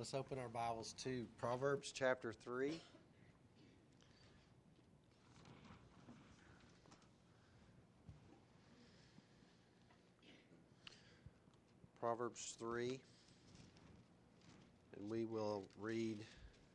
Let's open our Bibles to Proverbs chapter 3. Proverbs 3. And we will read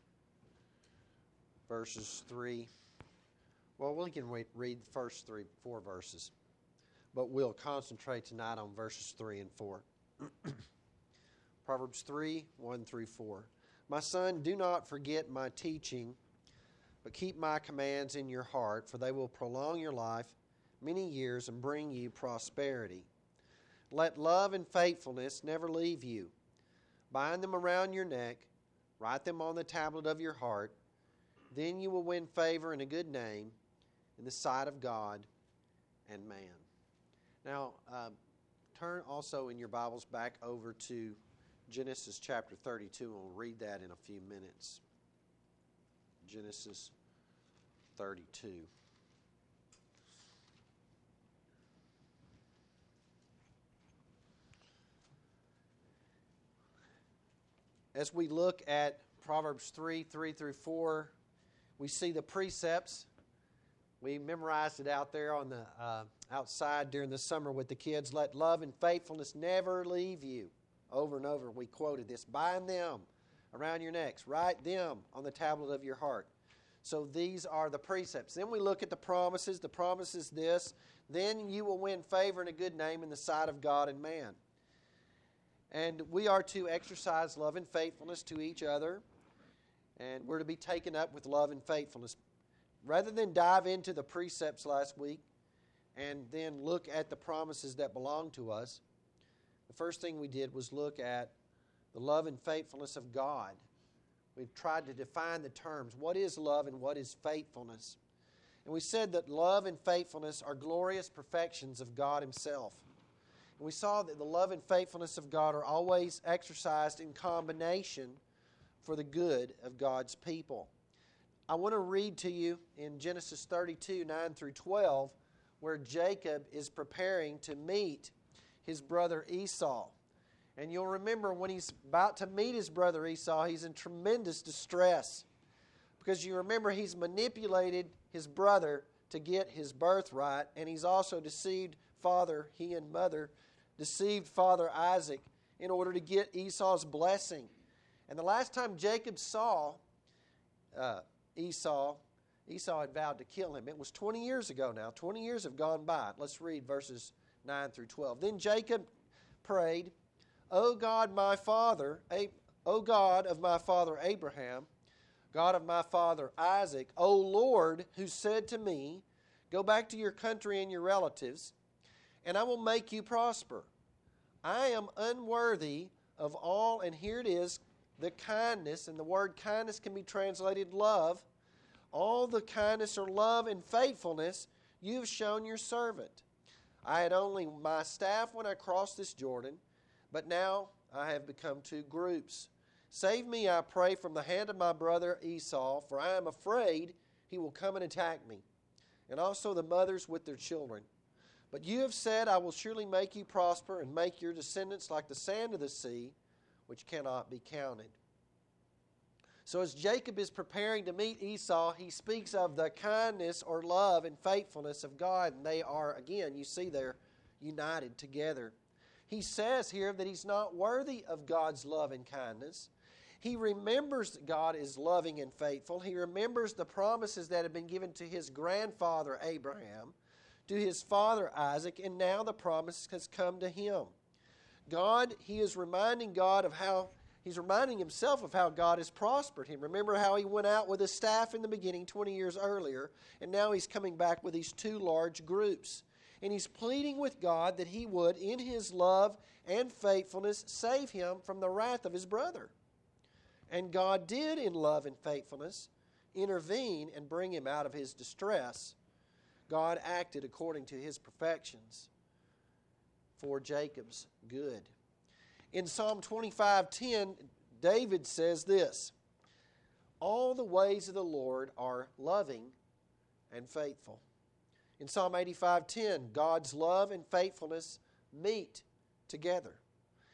verses 3. Well, we can read the first 4 verses. But we'll concentrate tonight on verses 3 and 4. Proverbs 3, 1 through 4. My son, do not forget my teaching, but keep my commands in your heart, for they will prolong your life many years and bring you prosperity. Let love and faithfulness never leave you. Bind them around your neck, write them on the tablet of your heart. Then you will win favor and a good name in the sight of God and man. Now, turn also in your Bibles back over to Genesis chapter 32, and we'll read that in a few minutes. Genesis 32. As we look at Proverbs 3 through 4, we see the precepts. We memorized it out there on the outside during the summer with the kids. Let love and faithfulness never leave you. Over and over we quoted this. Bind them around your necks. Write them on the tablet of your heart. So these are the precepts. Then we look at the promises. The promise is this. Then you will win favor and a good name in the sight of God and man. And we are to exercise love and faithfulness to each other. And we're to be taken up with love and faithfulness. Rather than dive into the precepts last week and then look at the promises that belong to us, the first thing we did was look at the love and faithfulness of God. We've tried to define the terms. What is love and what is faithfulness? And we said that love and faithfulness are glorious perfections of God Himself. And we saw that the love and faithfulness of God are always exercised in combination for the good of God's people. I want to read to you in Genesis 32, 9 through 12, where Jacob is preparing to meet his brother Esau. And you'll remember when he's about to meet his brother Esau, he's in tremendous distress. Because you remember he's manipulated his brother to get his birthright, and he's also deceived he and mother deceived Father Isaac in order to get Esau's blessing. And the last time Jacob saw Esau had vowed to kill him. It was 20 years ago now. 20 years have gone by. Let's read verses 9 through 12. Then Jacob prayed, O God, my father, O God of my father Abraham, God of my father Isaac, O Lord, who said to me, go back to your country and your relatives, and I will make you prosper. I am unworthy of all, and here it is, the kindness, and the word kindness can be translated love, all the kindness or love and faithfulness you have shown your servant. I had only my staff when I crossed this Jordan, but now I have become 2 groups. Save me, I pray, from the hand of my brother Esau, for I am afraid he will come and attack me, and also the mothers with their children. But you have said, I will surely make you prosper and make your descendants like the sand of the sea, which cannot be counted. So as Jacob is preparing to meet Esau, he speaks of the kindness or love and faithfulness of God. And they are, again, you see they're united together. He says here that he's not worthy of God's love and kindness. He remembers that God is loving and faithful. He remembers the promises that have been given to his grandfather Abraham, to his father Isaac, and now the promise has come to him. He is reminding God of how he's reminding himself of how God has prospered him. Remember how he went out with his staff in the beginning 20 years earlier, and now he's coming back with these 2 large groups. And he's pleading with God that he would, in his love and faithfulness, save him from the wrath of his brother. And God did, in love and faithfulness, intervene and bring him out of his distress. God acted according to his perfections for Jacob's good. In Psalm 25:10, David says this, all the ways of the Lord are loving and faithful. In Psalm 85:10, God's love and faithfulness meet together.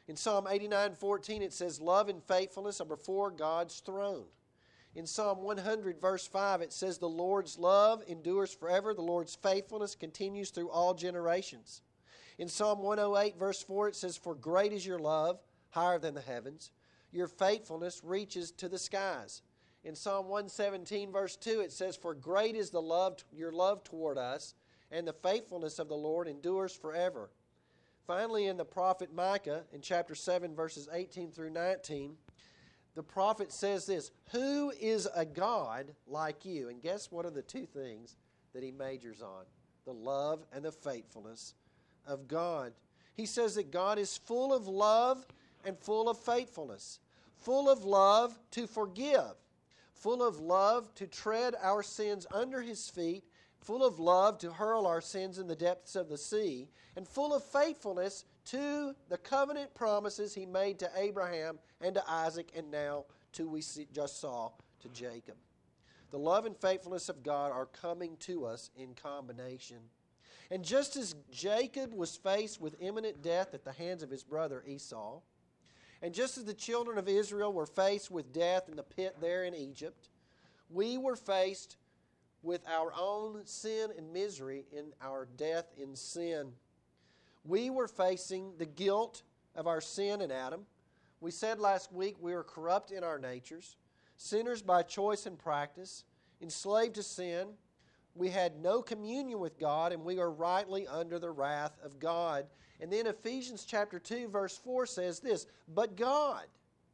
In Psalm 89:14 it says, love and faithfulness are before God's throne. In Psalm 100 verse 5 it says, the Lord's love endures forever. The Lord's faithfulness continues through all generations. In Psalm 108 verse 4 it says, for great is your love, higher than the heavens. Your faithfulness reaches to the skies. In Psalm 117 verse 2 it says, for great is your love toward us, and the faithfulness of the Lord endures forever. Finally, in the prophet Micah, in chapter 7, verses 18 through 19, the prophet says this, who is a God like you? And guess what are the two things that he majors on? The love and the faithfulness of God. He says that God is full of love and full of faithfulness, full of love to forgive, full of love to tread our sins under His feet, full of love to hurl our sins in the depths of the sea, and full of faithfulness to the covenant promises He made to Abraham and to Isaac, and now just saw to Jacob. The love and faithfulness of God are coming to us in combination. And just as Jacob was faced with imminent death at the hands of his brother Esau, and just as the children of Israel were faced with death in the pit there in Egypt, we were faced with our own sin and misery in our death in sin. We were facing the guilt of our sin in Adam. We said last week we were corrupt in our natures, sinners by choice and practice, enslaved to sin. We had no communion with God, and we are rightly under the wrath of God. And then Ephesians chapter 2 verse 4 says this, but God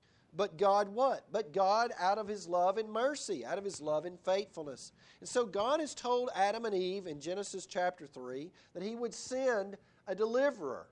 what? But God out of His love and mercy, out of His love and faithfulness. And so God has told Adam and Eve in Genesis chapter 3 that He would send a deliverer.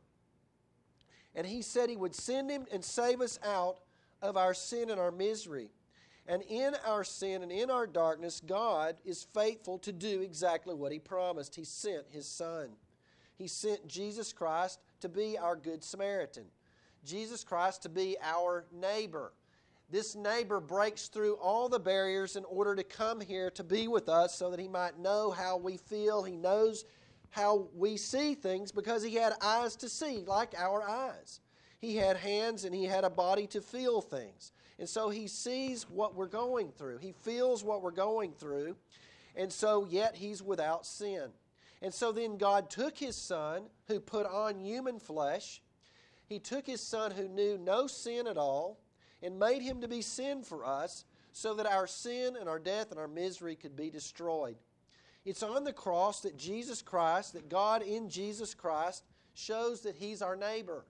And He said He would send Him and save us out of our sin and our misery. And in our sin and in our darkness, God is faithful to do exactly what He promised. He sent His Son. He sent Jesus Christ to be our Good Samaritan. Jesus Christ to be our neighbor. This neighbor breaks through all the barriers in order to come here to be with us so that He might know how we feel. He knows how we see things because He had eyes to see like our eyes. He had hands and He had a body to feel things. And so He sees what we're going through. He feels what we're going through. And so yet He's without sin. And so then God took His Son who put on human flesh. He took His Son who knew no sin at all and made Him to be sin for us so that our sin and our death and our misery could be destroyed. It's on the cross that Jesus Christ, that God in Jesus Christ shows that He's our neighbor.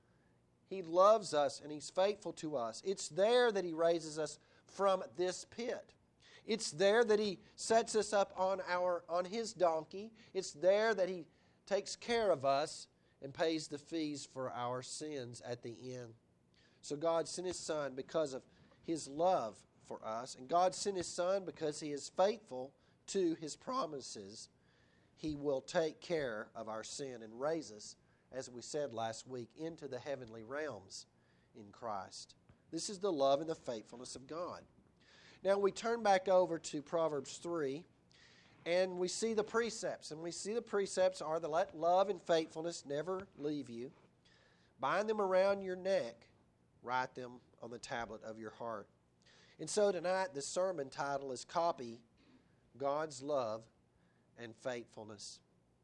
He loves us and He's faithful to us. It's there that He raises us from this pit. It's there that He sets us up on His donkey. It's there that He takes care of us and pays the fees for our sins at the end. So God sent His Son because of His love for us. And God sent His Son because He is faithful to His promises. He will take care of our sin and raise us, as we said last week, into the heavenly realms in Christ. This is the love and the faithfulness of God. Now we turn back over to Proverbs 3, and we see the precepts. And we see the precepts are to let love and faithfulness never leave you. Bind them around your neck. Write them on the tablet of your heart. And so tonight the sermon title is Copy God's Love and Faithfulness.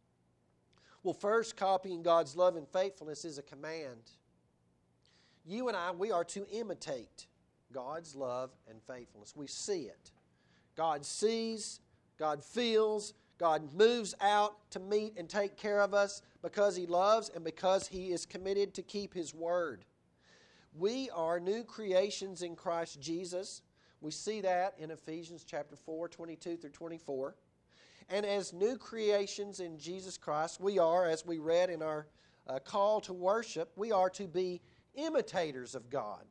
Well, first, copying God's love and faithfulness is a command. You and I, we are to imitate God's love and faithfulness. We see it. God sees, God feels, God moves out to meet and take care of us because He loves and because He is committed to keep His word. We are new creations in Christ Jesus. We see that in Ephesians chapter 4, 22 through 24. And as new creations in Jesus Christ, we are, as we read in our call to worship, we are to be imitators of God.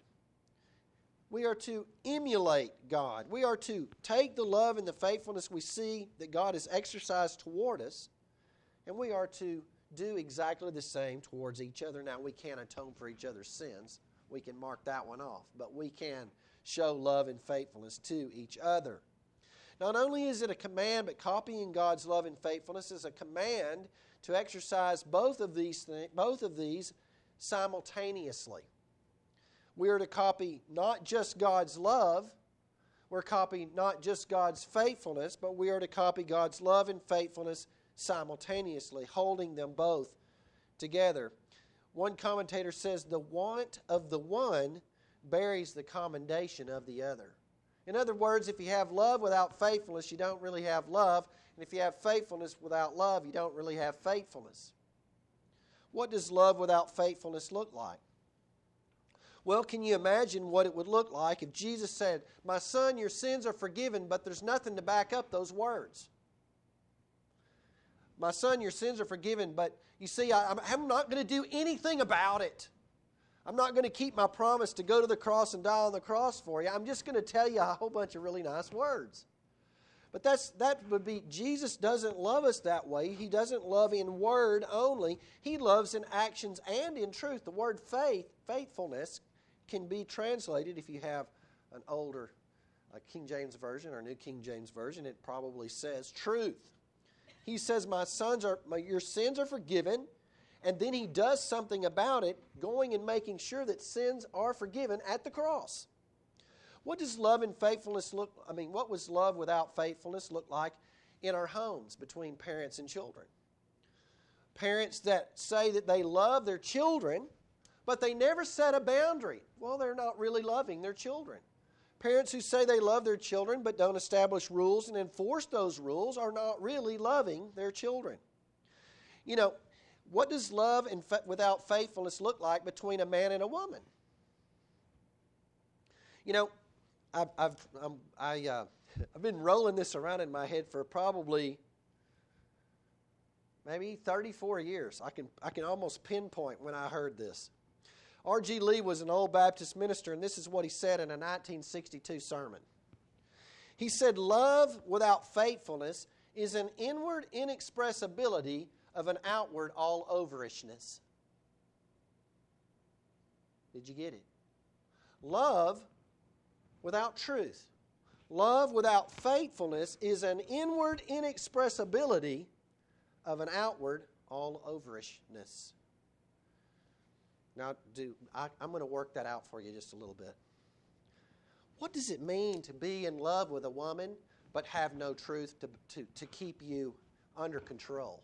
We are to emulate God. We are to take the love and the faithfulness we see that God has exercised toward us, and we are to do exactly the same towards each other. Now, we can't atone for each other's sins. We can mark that one off, but we can show love and faithfulness to each other. Not only is it a command, but copying God's love and faithfulness is a command to exercise both of these simultaneously. We are to copy not just God's love, we're copying not just God's faithfulness, but we are to copy God's love and faithfulness simultaneously, holding them both together. One commentator says, the want of the one buries the commendation of the other. In other words, if you have love without faithfulness, you don't really have love. And if you have faithfulness without love, you don't really have faithfulness. What does love without faithfulness look like? Well, can you imagine what it would look like if Jesus said, "My son, your sins are forgiven," but there's nothing to back up those words? "My son, your sins are forgiven," but you see, I'm not going to do anything about it. I'm not going to keep my promise to go to the cross and die on the cross for you. I'm just going to tell you a whole bunch of really nice words. But that would be, Jesus doesn't love us that way. He doesn't love in word only. He loves in actions and in truth. The word faithfulness, can be translated, if you have an older King James Version or New King James Version, it probably says truth. He says, your sins are forgiven, and then he does something about it, going and making sure that sins are forgiven at the cross. What does love and faithfulness what was love without faithfulness look like in our homes between parents and children? Parents that say that they love their children, but they never set a boundary. Well, they're not really loving their children. Parents who say they love their children but don't establish rules and enforce those rules are not really loving their children. You know, what does love without faithfulness look like between a man and a woman? You know, I've been rolling this around in my head for probably maybe 34 years. I can almost pinpoint when I heard this. R.G. Lee was an old Baptist minister, and this is what he said in a 1962 sermon. He said, "Love without faithfulness is an inward inexpressibility of an outward all-overishness." Did you get it? Love without truth. Love without faithfulness is an inward inexpressibility of an outward all-overishness. Now, I'm going to work that out for you just a little bit. What does it mean to be in love with a woman but have no truth to keep you under control?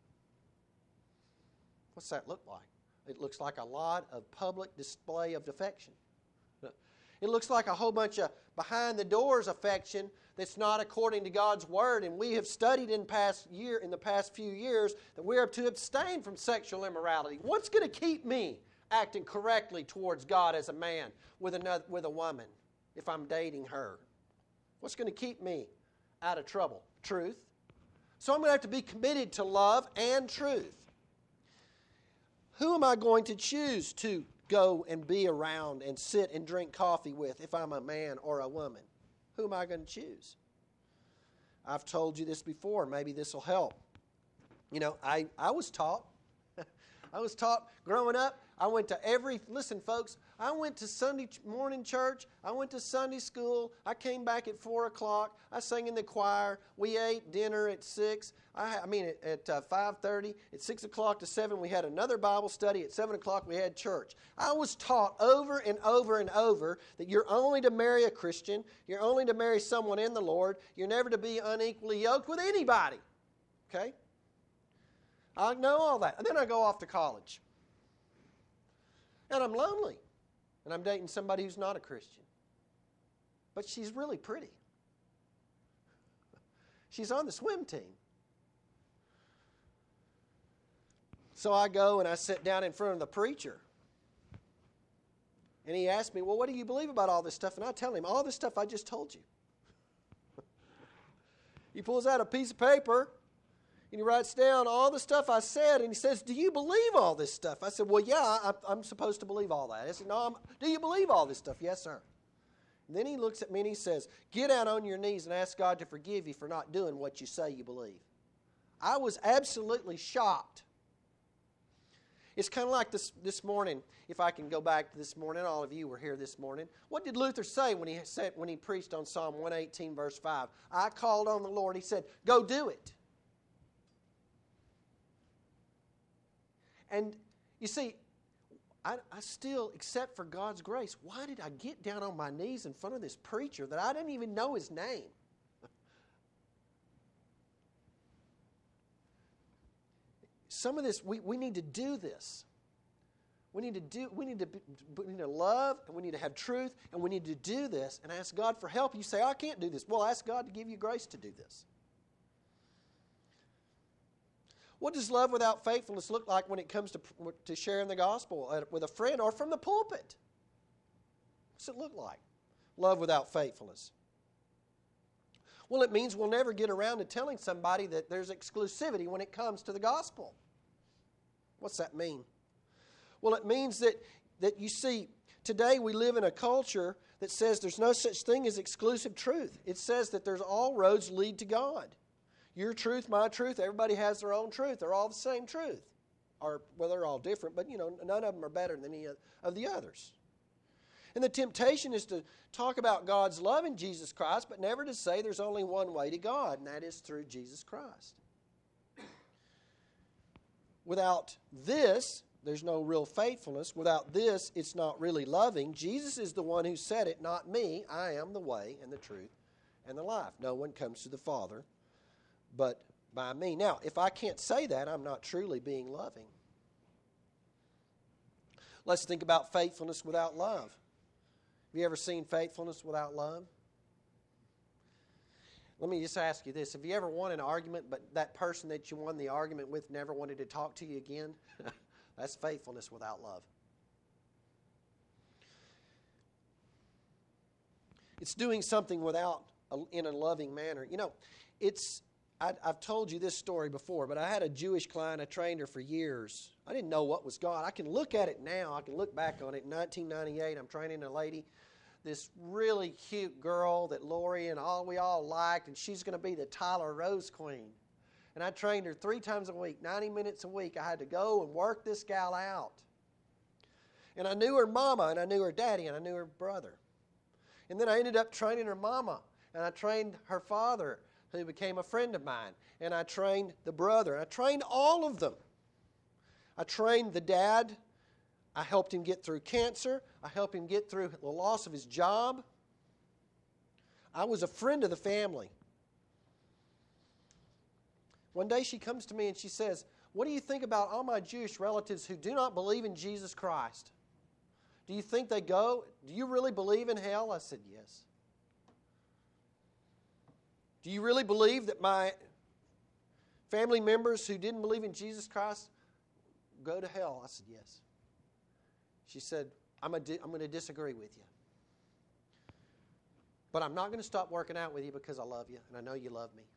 What's that look like? It looks like a lot of public display of affection. It looks like a whole bunch of behind-the-doors affection that's not according to God's Word. And we have studied in the past few years that we are to abstain from sexual immorality. What's going to keep me acting correctly towards God as a man with a woman if I'm dating her? What's going to keep me out of trouble? Truth. So I'm going to have to be committed to love and truth. Who am I going to choose to go and be around and sit and drink coffee with if I'm a man or a woman? Who am I going to choose? I've told you this before. Maybe this will help. You know, I was taught growing up. Listen folks, I went to Sunday morning church. I went to Sunday school. I came back at 4 o'clock. I sang in the choir. We ate dinner at 6. At 5:30. At 6 o'clock to 7, we had another Bible study. At 7 o'clock, we had church. I was taught over and over and over that you're only to marry a Christian. You're only to marry someone in the Lord. You're never to be unequally yoked with anybody. Okay? I know all that. And then I go off to college. And I'm lonely. And I'm dating somebody who's not a Christian. But she's really pretty. She's on the swim team. So I go and I sit down in front of the preacher. And he asked me, "Well, what do you believe about all this stuff?" And I tell him, "All this stuff I just told you." He pulls out a piece of paper and he writes down all the stuff I said, and he says, "Do you believe all this stuff?" I said, "Well, yeah, I'm supposed to believe all that." I said, "No, do you believe all this stuff?" "Yes, sir." And then he looks at me and he says, "Get out on your knees and ask God to forgive you for not doing what you say you believe." I was absolutely shocked. It's kind of like this morning, if I can go back to this morning, all of you were here this morning. What did Luther say when he preached on Psalm 118, verse 5? I called on the Lord. He said, "Go do it." And you see, I still, except for God's grace, why did I get down on my knees in front of this preacher that I didn't even know his name? Some of this, we need to do this. We need to love, and we need to have truth, and we need to do this and ask God for help. You say, I can't do this. Well, ask God to give you grace to do this. What does love without faithfulness look like when it comes to sharing the gospel with a friend or from the pulpit? What's it look like? Love without faithfulness. Well, it means we'll never get around to telling somebody that there's exclusivity when it comes to the gospel. What's that mean? Well, it means that you see, today we live in a culture that says there's no such thing as exclusive truth. It says that there's all roads lead to God. Your truth, my truth, everybody has their own truth. They're all the same truth. Or, well, they're all different, but, none of them are better than any of the others. And the temptation is to talk about God's love in Jesus Christ, but never to say there's only one way to God, and that is through Jesus Christ. Without this, there's no real faithfulness. Without this, it's not really loving. Jesus is the one who said it, not me. I am the way and the truth and the life. No one comes to the Father but by me. Now, if I can't say that, I'm not truly being loving. Let's think about faithfulness without love. Have you ever seen faithfulness without love? Let me just ask you this. Have you ever won an argument, but that person that you won the argument with never wanted to talk to you again? That's faithfulness without love. It's doing something in a loving manner. I've told you this story before, but I had a Jewish client. I trained her for years. I didn't know what was God. I can look at it now. I can look back on it. In 1998, I'm training a lady, this really cute girl that Lori and we all liked, and she's going to be the Tyler Rose Queen. And I trained her 3 times a week, 90 minutes a week. I had to go and work this gal out. And I knew her mama, and I knew her daddy, and I knew her brother. And then I ended up training her mama, and I trained her father, who became a friend of mine, and I trained the brother. I trained all of them. I trained the dad. I helped him get through cancer. I helped him get through the loss of his job. I was a friend of the family. One day she comes to me and she says, what do you think about all my Jewish relatives who do not believe in Jesus Christ? Do you think they go? Do you really believe in hell? I said, yes. Do you really believe that my family members who didn't believe in Jesus Christ go to hell? I said, yes. She said, I'm going to disagree with you. But I'm not going to stop working out with you because I love you, and I know you love me.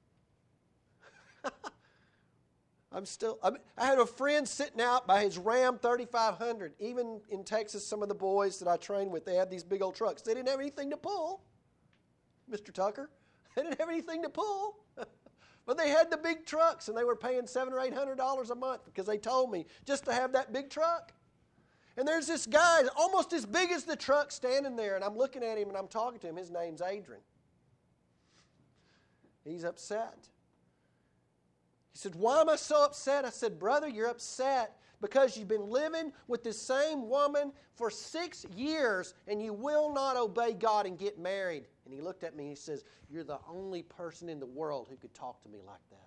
I had a friend sitting out by his Ram 3500. Even in Texas, some of the boys that I trained with, they had these big old trucks. They didn't have anything to pull, Mr. Tucker. They didn't have anything to pull. But they had the big trucks, and they were paying $700 or $800 a month because they told me just to have that big truck. And there's this guy almost as big as the truck standing there, and I'm looking at him and I'm talking to him. His name's Adrian. He's upset. He said, why am I so upset? I said, brother, you're upset because you've been living with this same woman for 6 years and you will not obey God and get married. And he looked at me and he says, you're the only person in the world who could talk to me like that.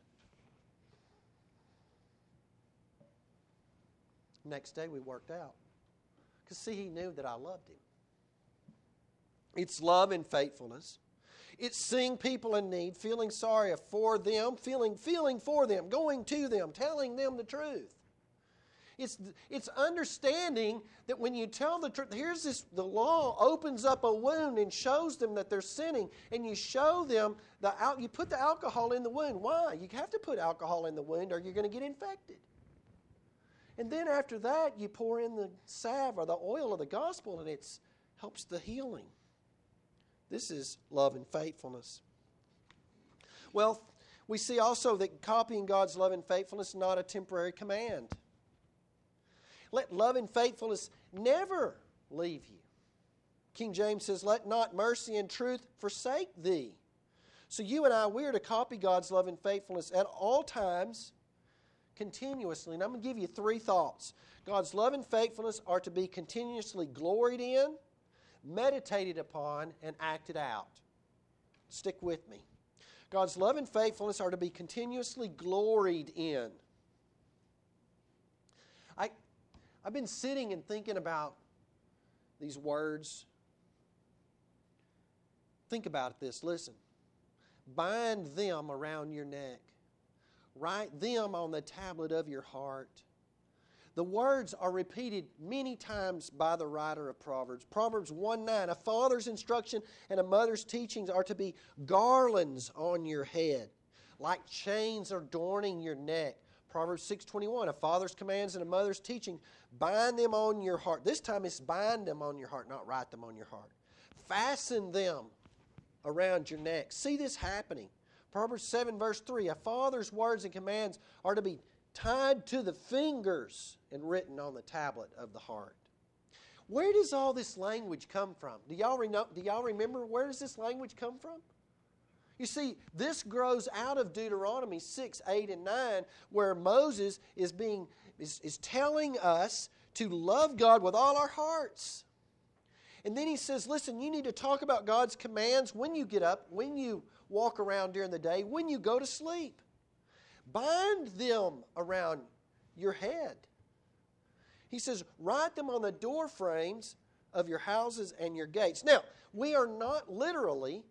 Next day we worked out. Because see, he knew that I loved him. It's love and faithfulness. It's seeing people in need, feeling sorry for them, feeling for them, going to them, telling them the truth. It's understanding that when you tell the truth, the law opens up a wound and shows them that they're sinning, and you show them, you put the alcohol in the wound. Why? You have to put alcohol in the wound or you're going to get infected. And then after that, you pour in the salve or the oil of the gospel, and it helps the healing. This is love and faithfulness. Well, we see also that copying God's love and faithfulness is not a temporary command. Let love and faithfulness never leave you. King James says, let not mercy and truth forsake thee. So you and I, we are to copy God's love and faithfulness at all times, continuously. And I'm going to give you 3 thoughts. God's love and faithfulness are to be continuously gloried in, meditated upon, and acted out. Stick with me. God's love and faithfulness are to be continuously gloried in. I've been sitting and thinking about these words. Think about this. Listen. Bind them around your neck. Write them on the tablet of your heart. The words are repeated many times by the writer of Proverbs. Proverbs 1:9, a father's instruction and a mother's teachings are to be garlands on your head, like chains adorning your neck. Proverbs 6:21, a father's commands and a mother's teaching, bind them on your heart. This time it's bind them on your heart, not write them on your heart. Fasten them around your neck. See this happening. Proverbs 7 verse 3, a father's words and commands are to be tied to the fingers and written on the tablet of the heart. Where does all this language come from? Do y'all remember where does this language come from? You see, this grows out of Deuteronomy 6, 8, and 9, where Moses is telling us to love God with all our hearts. And then he says, listen, you need to talk about God's commands when you get up, when you walk around during the day, when you go to sleep. Bind them around your head. He says, write them on the door frames of your houses and your gates. Now, we're not literally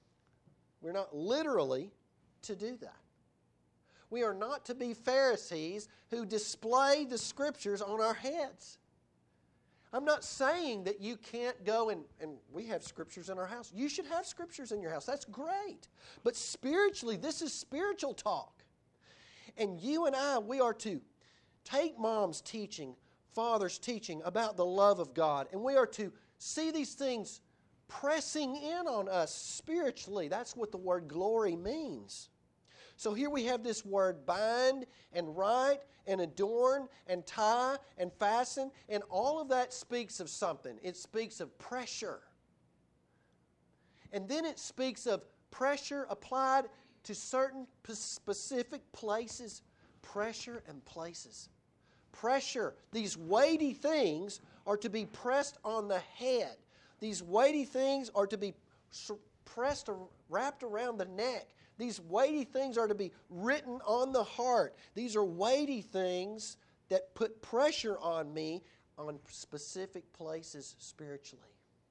to do that. We are not to be Pharisees who display the Scriptures on our heads. I'm not saying that you can't go and we have Scriptures in our house. You should have Scriptures in your house. That's great. But spiritually, this is spiritual talk. And you and I, we are to take Mom's teaching, Father's teaching about the love of God, and we are to see these things pressing in on us spiritually. That's what the word glory means. So here we have this word bind and write and adorn and tie and fasten, and all of that speaks of something. It speaks of pressure. And then it speaks of pressure applied to certain specific places. Pressure and places. Pressure. These weighty things are to be pressed on the head. These weighty things are to be pressed or wrapped around the neck. These weighty things are to be written on the heart. These are weighty things that put pressure on me on specific places spiritually.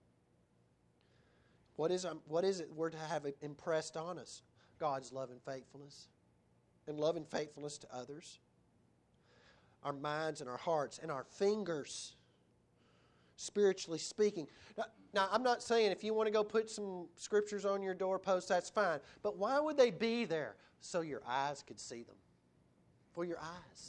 What is it we're to have impressed on us? God's love and faithfulness. And love and faithfulness to others. Our minds and our hearts and our fingers, spiritually speaking. Now, I'm not saying if you want to go put some Scriptures on your doorpost, that's fine. But why would they be there? So your eyes could see them. For your eyes.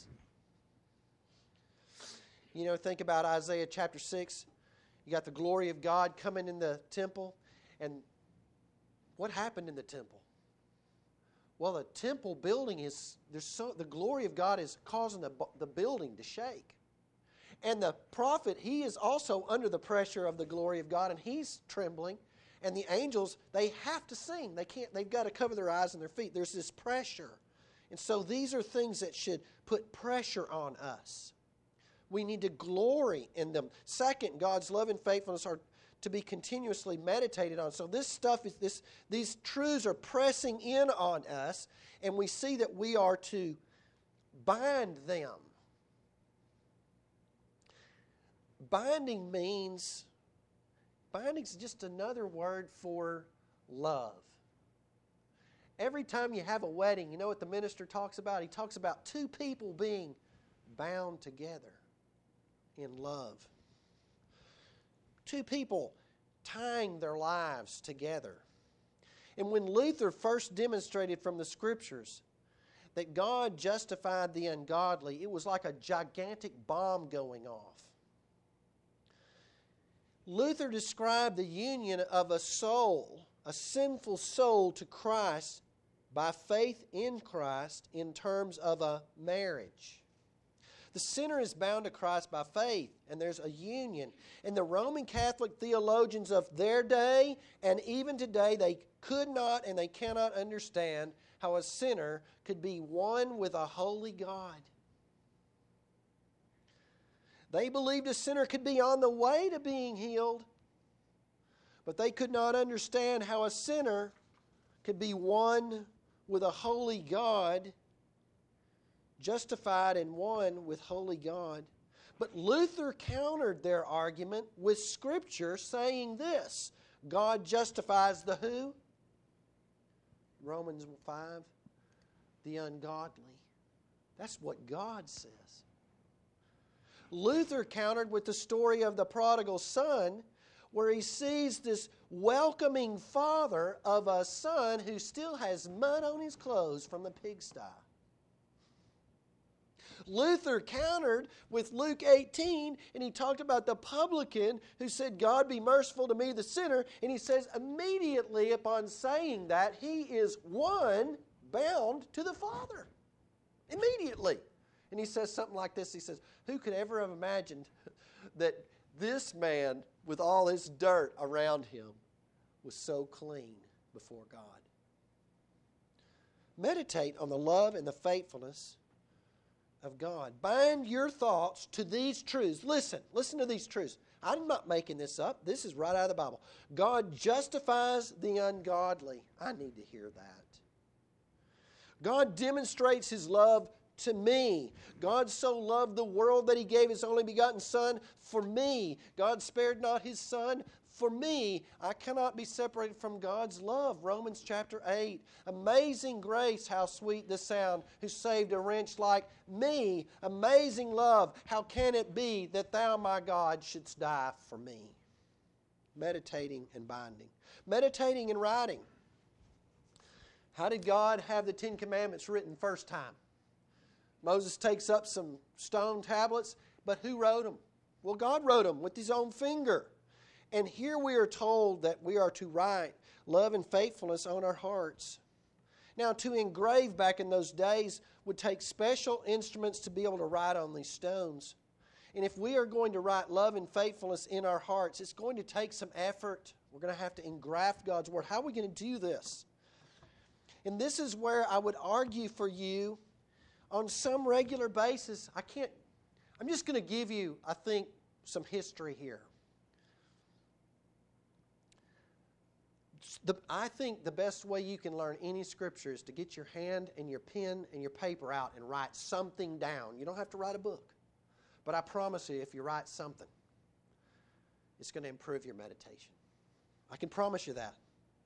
You know, think about Isaiah chapter 6. You got the glory of God coming in the temple. And what happened in the temple? Well, the temple building the glory of God is causing the building to shake. And the prophet, he is also under the pressure of the glory of God, and he's trembling. And the angels, they have to sing. They've got to cover their eyes and their feet. There's this pressure. And so these are things that should put pressure on us. We need to glory in them. Second, God's love and faithfulness are to be continuously meditated on. So these truths are pressing in on us, and we see that we are to bind them. Binding is just another word for love. Every time you have a wedding, you know what the minister talks about? He talks about two people being bound together in love. Two people tying their lives together. And when Luther first demonstrated from the Scriptures that God justified the ungodly, it was like a gigantic bomb going off. Luther described the union of a soul, a sinful soul, to Christ by faith in Christ in terms of a marriage. The sinner is bound to Christ by faith, and there's a union. And the Roman Catholic theologians of their day, and even today, they could not and they cannot understand how a sinner could be one with a holy God. They believed a sinner could be on the way to being healed, but they could not understand how a sinner could be one with a holy God, justified and one with holy God. But Luther countered their argument with Scripture saying this: God justifies the who? Romans 5, the ungodly. That's what God says. Luther countered with the story of the prodigal son, where he sees this welcoming father of a son who still has mud on his clothes from the pigsty. Luther countered with Luke 18, and he talked about the publican who said, God be merciful to me, the sinner. And he says immediately upon saying that, he is one bound to the Father. Immediately. And he says something like this. He says, who could ever have imagined that this man, with all his dirt around him, was so clean before God? Meditate on the love and the faithfulness of God. Bind your thoughts to these truths. Listen to these truths. I'm not making this up. This is right out of the Bible. God justifies the ungodly. I need to hear that. God demonstrates His love to me. God so loved the world that He gave His only begotten Son for me. God spared not His Son for me. I cannot be separated from God's love. Romans chapter 8. Amazing grace, how sweet the sound, who saved a wretch like me. Amazing love, how can it be that Thou, my God, shouldst die for me? Meditating and binding. Meditating and writing. How did God have the Ten Commandments written first time? Moses takes up some stone tablets, but who wrote them? Well, God wrote them with His own finger. And here we are told that we are to write love and faithfulness on our hearts. Now, to engrave back in those days would take special instruments to be able to write on these stones. And if we are going to write love and faithfulness in our hearts, it's going to take some effort. We're going to have to engraft God's Word. How are we going to do this? And this is where I would argue for you on some regular basis. I'm just going to give you, I think, some history here. I think the best way you can learn any Scripture is to get your hand and your pen and your paper out and write something down. You don't have to write a book. But I promise you, if you write something, it's going to improve your meditation. I can promise you that.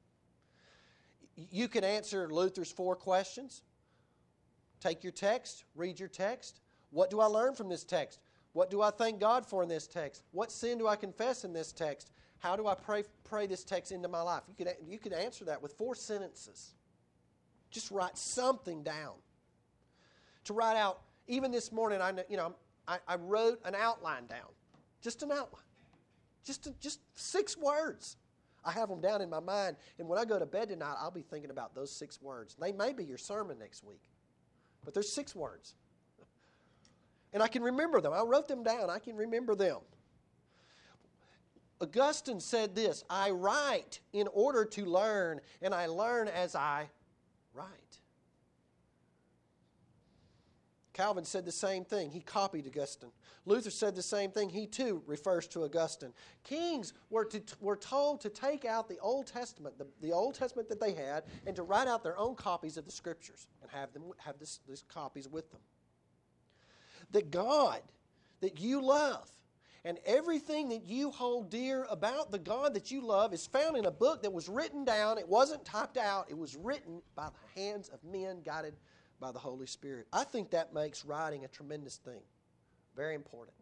You can answer Luther's 4 questions. Take your text, read your text. What do I learn from this text? What do I thank God for in this text? What sin do I confess in this text? How do I pray this text into my life? You could answer that with 4 sentences. Just write something down. To write out, even this morning, I wrote an outline down. Just an outline. Just 6 words. I have them down in my mind, and when I go to bed tonight, I'll be thinking about those 6 words. They may be your sermon next week, but there's 6 words. And I can remember them. I wrote them down. I can remember them. Augustine said this: I write in order to learn, and I learn as I write. Calvin said the same thing. He copied Augustine. Luther said the same thing. He too refers to Augustine. Kings were told to take out the Old Testament, the Old Testament that they had, and to write out their own copies of the Scriptures and have these copies with them. That God, that you love, and everything that you hold dear about the God that you love is found in a book that was written down. It wasn't typed out. It was written by the hands of men guided by the Holy Spirit. I think that makes writing a tremendous thing. Very important.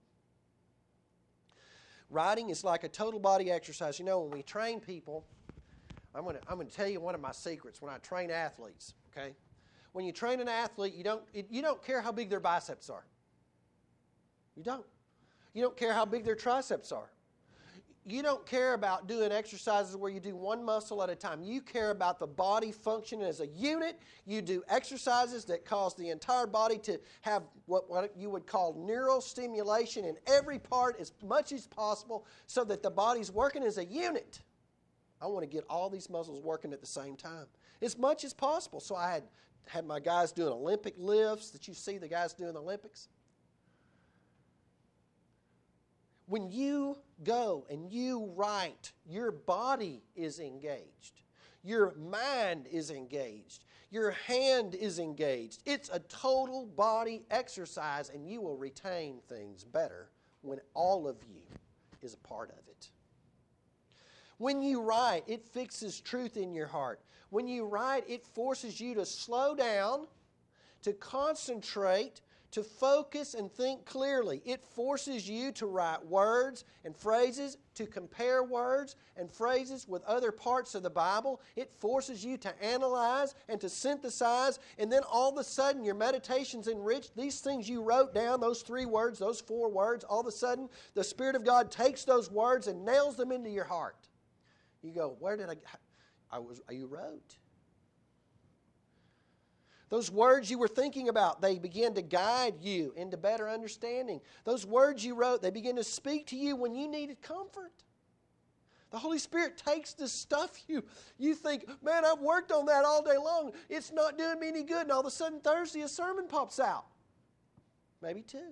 Writing is like a total body exercise. You know, when we train people, I'm going to tell you one of my secrets when I train athletes, okay? When you train an athlete, you don't care how big their biceps are. You don't. You don't care how big their triceps are. You don't care about doing exercises where you do one muscle at a time. You care about the body functioning as a unit. You do exercises that cause the entire body to have what you would call neural stimulation in every part as much as possible so that the body's working as a unit. I want to get all these muscles working at the same time. as much as possible. So I had my guys doing Olympic lifts that you see the guys doing the Olympics. When you go and you write, your body is engaged. Your mind is engaged. Your hand is engaged. It's a total body exercise, and you will retain things better when all of you is a part of it. When you write, it fixes truth in your heart. When you write, it forces you to slow down, to concentrate, to focus and think clearly. It forces you to write words and phrases, to compare words and phrases with other parts of the Bible. It forces you to analyze and to synthesize, and then all of a sudden your meditation's enriched. These things you wrote down, those 3 words, those 4 words, all of a sudden the Spirit of God takes those words and nails them into your heart. You go, where did you wrote? Those words you were thinking about, they begin to guide you into better understanding. Those words you wrote, they begin to speak to you when you needed comfort. The Holy Spirit takes this stuff you think, man, I've worked on that all day long. It's not doing me any good. And all of a sudden Thursday a sermon pops out. Maybe 2.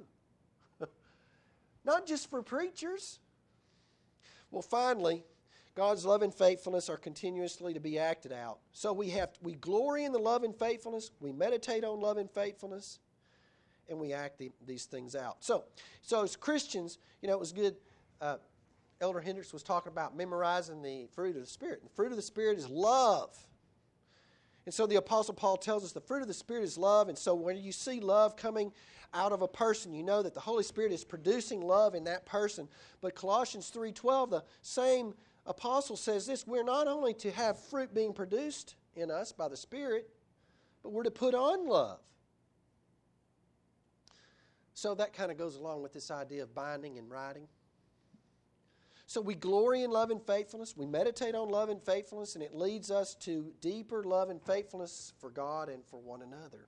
Not just for preachers. Well, finally, God's love and faithfulness are continuously to be acted out. So we glory in the love and faithfulness, we meditate on love and faithfulness, and we act these things out. So as Christians, it was good. Elder Hendricks was talking about memorizing the fruit of the Spirit. The fruit of the Spirit is love. And so the Apostle Paul tells us the fruit of the Spirit is love. And so when you see love coming out of a person, you know that the Holy Spirit is producing love in that person. But Colossians 3:12, the same apostle says this: we're not only to have fruit being produced in us by the Spirit, but we're to put on love. So that kind of goes along with this idea of binding and writing. So we glory in love and faithfulness, we meditate on love and faithfulness, and it leads us to deeper love and faithfulness for God and for one another.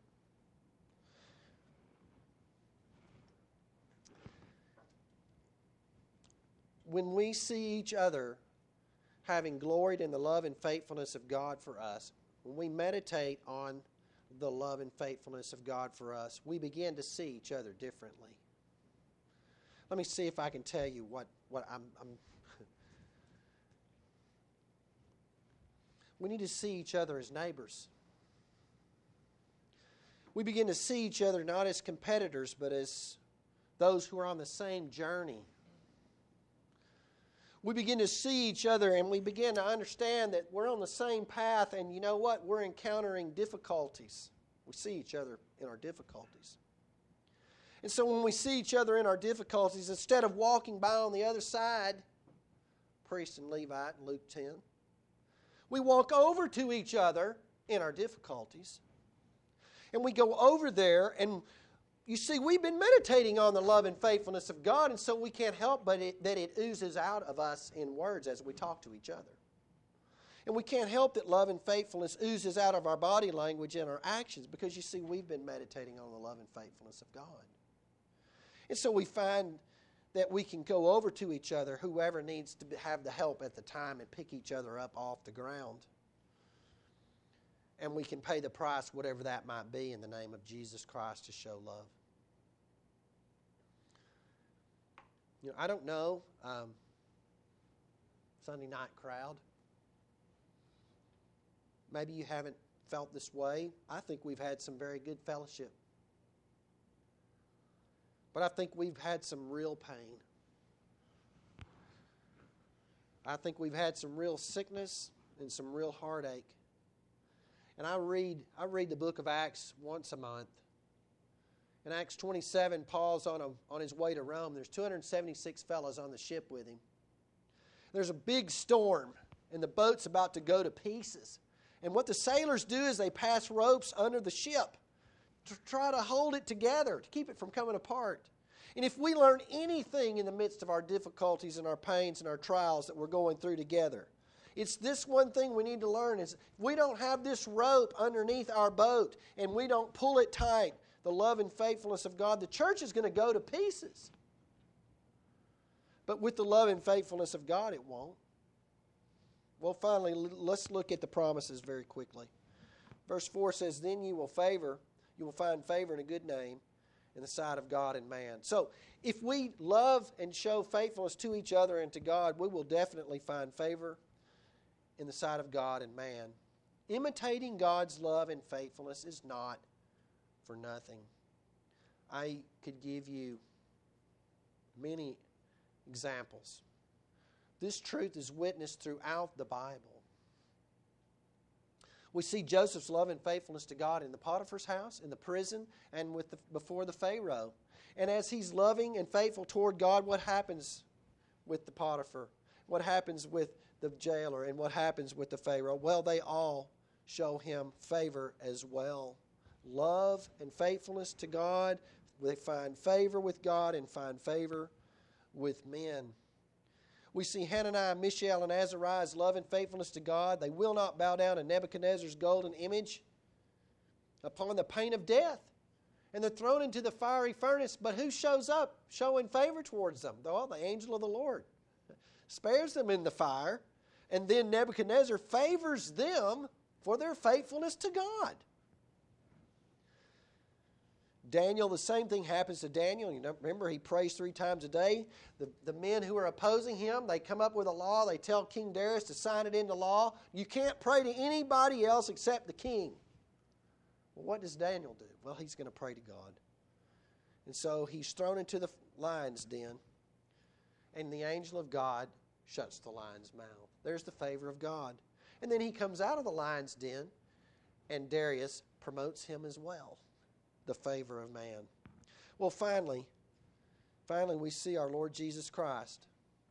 When we see each other having gloried in the love and faithfulness of God for us, when we meditate on the love and faithfulness of God for us, we begin to see each other differently. Let me see if I can tell you what I'm We need to see each other as neighbors. We begin to see each other not as competitors, but as those who are on the same journey. We begin to see each other and we begin to understand that we're on the same path, and you know what? We're encountering difficulties. We see each other in our difficulties. And so when we see each other in our difficulties, instead of walking by on the other side, priest and Levite in Luke 10, we walk over to each other in our difficulties. And we go over there, and you see, we've been meditating on the love and faithfulness of God, and so we can't help but that it oozes out of us in words as we talk to each other. And we can't help that love and faithfulness oozes out of our body language and our actions, because you see, we've been meditating on the love and faithfulness of God. And so we find that we can go over to each other, whoever needs to have the help at the time, and pick each other up off the ground. And we can pay the price, whatever that might be, in the name of Jesus Christ to show love. I don't know, Sunday night crowd. Maybe you haven't felt this way. I think we've had some very good fellowship. But I think we've had some real pain. I think we've had some real sickness and some real heartache. And I read the book of Acts once a month. In Acts 27, Paul's on his way to Rome. There's 276 fellows on the ship with him. There's a big storm, and the boat's about to go to pieces. And what the sailors do is they pass ropes under the ship to try to hold it together, to keep it from coming apart. And if we learn anything in the midst of our difficulties and our pains and our trials that we're going through together, it's this one thing we need to learn is if we don't have this rope underneath our boat and we don't pull it tight, the love and faithfulness of God, the church is going to go to pieces. But with the love and faithfulness of God, it won't. Well, finally, let's look at the promises very quickly. Verse 4 says, then you will find favor and a good name in the sight of God and man. So, if we love and show faithfulness to each other and to God, we will definitely find favor in the sight of God and man. Imitating God's love and faithfulness is not for nothing. I could give you many examples. This truth is witnessed throughout the Bible. We see Joseph's love and faithfulness to God in the Potiphar's house, in the prison, and before the Pharaoh. And as he's loving and faithful toward God, what happens with the Potiphar? What happens with the jailer? And what happens with the Pharaoh? Well, they all show him favor as well. Love and faithfulness to God. They find favor with God and find favor with men. We see Hananiah, Mishael, and Azariah's love and faithfulness to God. They will not bow down to Nebuchadnezzar's golden image upon the pain of death. And they're thrown into the fiery furnace. But who shows up showing favor towards them? Well, the angel of the Lord spares them in the fire. And then Nebuchadnezzar favors them for their faithfulness to God. Daniel, the same thing happens to Daniel. You know, remember, he prays 3 times a day. The men who are opposing him, they come up with a law. They tell King Darius to sign it into law. You can't pray to anybody else except the king. Well, what does Daniel do? Well, he's going to pray to God. And so he's thrown into the lion's den, and the angel of God shuts the lion's mouth. There's the favor of God. And then he comes out of the lion's den, and Darius promotes him as well. The favor of man. Well, finally, we see our Lord Jesus Christ.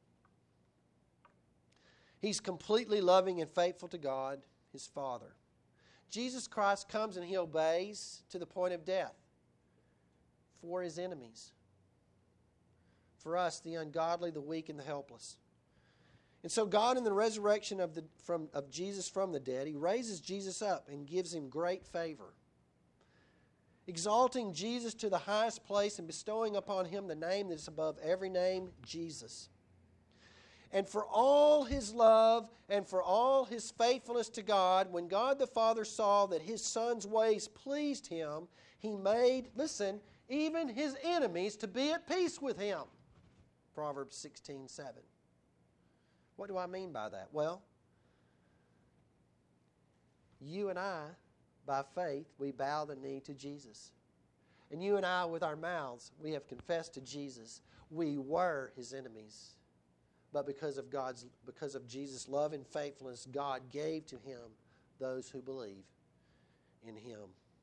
He's completely loving and faithful to God, his Father. Jesus Christ comes and he obeys to the point of death for his enemies. For us, the ungodly, the weak, and the helpless. And so God, in the resurrection of Jesus from the dead, he raises Jesus up and gives him great favor, exalting Jesus to the highest place and bestowing upon him the name that is above every name, Jesus. And for all his love and for all his faithfulness to God, when God the Father saw that his Son's ways pleased him, he made, listen, even his enemies to be at peace with him. Proverbs 16:7. What do I mean by that? Well, you and I, by faith, we bow the knee to Jesus. And you and I, with our mouths, we have confessed to Jesus. We were his enemies. But because of Jesus' love and faithfulness, God gave to him those who believe in him.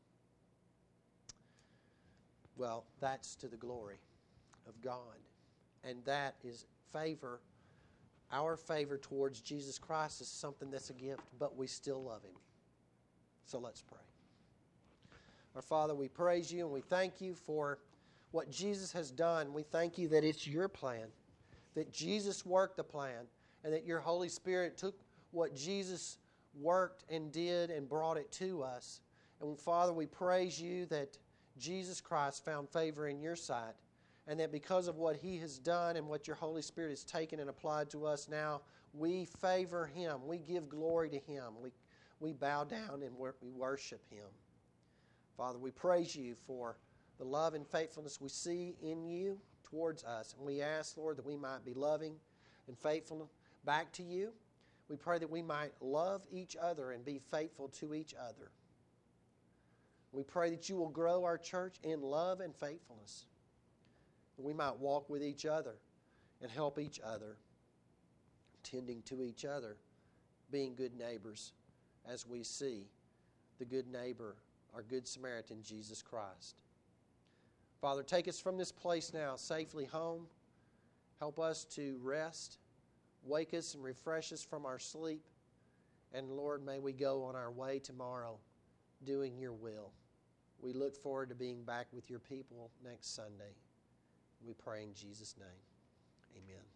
Well, that's to the glory of God. And that is favor. Our favor towards Jesus Christ is something that's a gift, but we still love him. So let's pray. Our Father, we praise you and we thank you for what Jesus has done. We thank you that it's your plan, that Jesus worked the plan, and that your Holy Spirit took what Jesus worked and did and brought it to us. And Father, we praise you that Jesus Christ found favor in your sight, and that because of what he has done and what your Holy Spirit has taken and applied to us now, we favor him. We give glory to him. We bow down and we worship him. Father, we praise you for the love and faithfulness we see in you towards us. And we ask, Lord, that we might be loving and faithful back to you. We pray that we might love each other and be faithful to each other. We pray that you will grow our church in love and faithfulness. That we might walk with each other and help each other, tending to each other, being good neighbors as we see the good neighbor, our good Samaritan, Jesus Christ. Father, take us from this place now safely home. Help us to rest. Wake us and refresh us from our sleep. And Lord, may we go on our way tomorrow doing your will. We look forward to being back with your people next Sunday. We pray in Jesus' name. Amen.